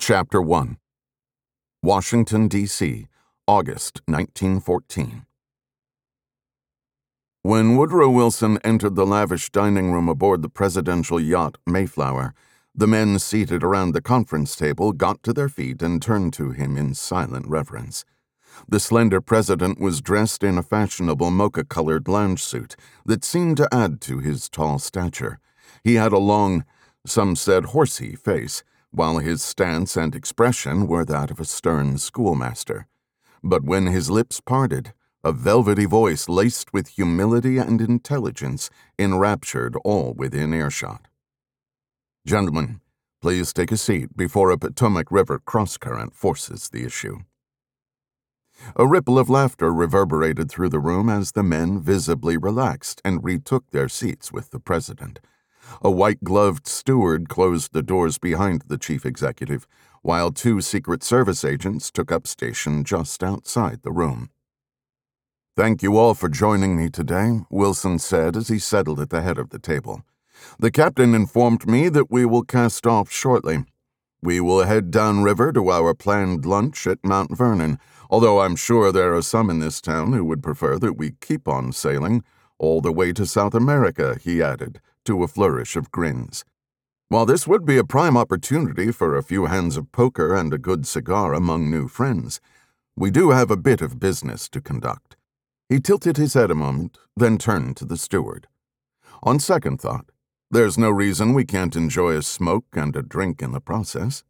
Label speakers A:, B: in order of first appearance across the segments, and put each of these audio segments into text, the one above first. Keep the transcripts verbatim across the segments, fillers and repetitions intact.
A: Chapter one. Washington, D C, August nineteen fourteen. When Woodrow Wilson entered the lavish dining room aboard the presidential yacht Mayflower, the men seated around the conference table got to their feet and turned to him in silent reverence. The slender president was dressed in a fashionable mocha-colored lounge suit that seemed to add to his tall stature. He had a long, some said horsey face, while his stance and expression were that of a stern schoolmaster. But when his lips parted, a velvety voice laced with humility and intelligence enraptured all within earshot. "Gentlemen, please take a seat before a Potomac River cross-current forces the issue." A ripple of laughter reverberated through the room as the men visibly relaxed and retook their seats with the president. A white-gloved steward closed the doors behind the chief executive, while two Secret Service agents took up station just outside the room. "Thank you all for joining me today," Wilson said as he settled at the head of the table. "The captain informed me that we will cast off shortly. We will head downriver to our planned lunch at Mount Vernon, although I'm sure there are some in this town who would prefer that we keep on sailing all the way to South America," he added, to a flourish of grins. "While this would be a prime opportunity for a few hands of poker and a good cigar among new friends, we do have a bit of business to conduct." He tilted his head a moment, then turned to the steward. "On second thought, there's no reason we can't enjoy a smoke and a drink in the process."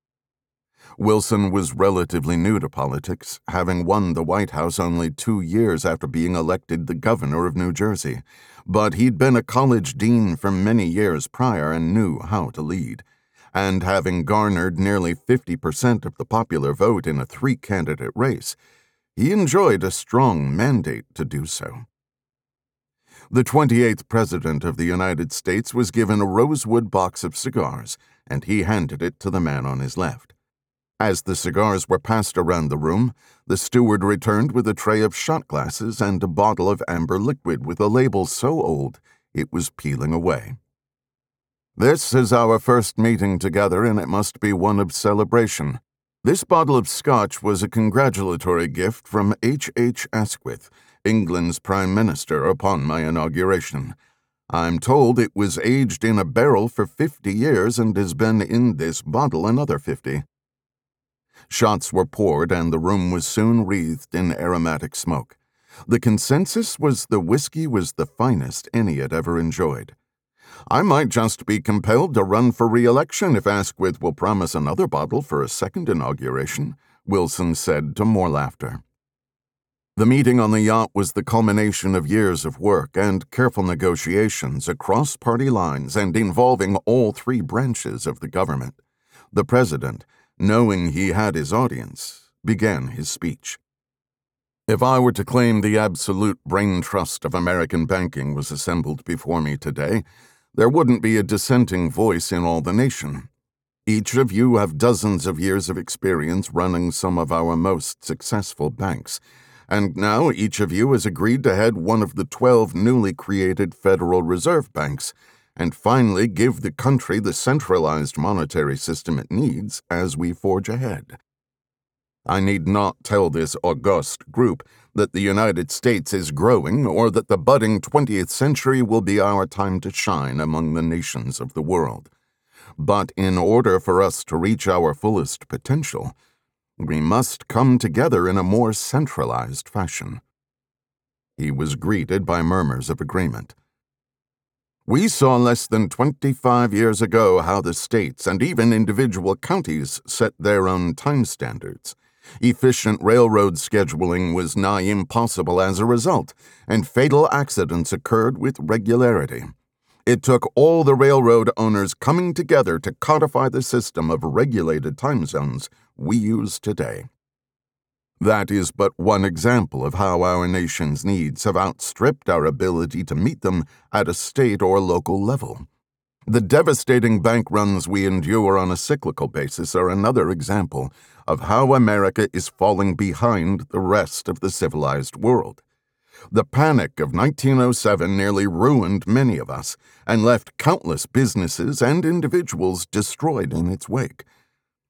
A: Wilson was relatively new to politics, having won the White House only two years after being elected the governor of New Jersey, but he'd been a college dean for many years prior and knew how to lead. And having garnered nearly fifty percent of the popular vote in a three-candidate race, he enjoyed a strong mandate to do so. The twenty-eighth President of the United States was given a rosewood box of cigars, and he handed it to the man on his left. As the cigars were passed around the room, the steward returned with a tray of shot glasses and a bottle of amber liquid with a label so old it was peeling away. "This is our first meeting together, and it must be one of celebration. This bottle of scotch was a congratulatory gift from H H Asquith, England's Prime Minister, upon my inauguration. I'm told it was aged in a barrel for fifty years and has been in this bottle another fifty. Shots were poured, and the room was soon wreathed in aromatic smoke. The consensus was the whiskey was the finest any had ever enjoyed. "I might just be compelled to run for re-election if Asquith will promise another bottle for a second inauguration," Wilson said to more laughter. The meeting on the yacht was the culmination of years of work and careful negotiations across party lines and involving all three branches of the government. The president, knowing he had his audience, began his speech. "If I were to claim the absolute brain trust of American banking was assembled before me today, there wouldn't be a dissenting voice in all the nation. Each of you have dozens of years of experience running some of our most successful banks, and now each of you has agreed to head one of the twelve newly created Federal Reserve banks, and finally give the country the centralized monetary system it needs as we forge ahead. I need not tell this august group that the United States is growing or that the budding twentieth century will be our time to shine among the nations of the world. But in order for us to reach our fullest potential, we must come together in a more centralized fashion." He was greeted by murmurs of agreement. "We saw less than twenty-five years ago how the states and even individual counties set their own time standards. Efficient railroad scheduling was nigh impossible as a result, and fatal accidents occurred with regularity. It took all the railroad owners coming together to codify the system of regulated time zones we use today. That is but one example of how our nation's needs have outstripped our ability to meet them at a state or local level. The devastating bank runs we endure on a cyclical basis are another example of how America is falling behind the rest of the civilized world. The panic of nineteen oh seven nearly ruined many of us and left countless businesses and individuals destroyed in its wake.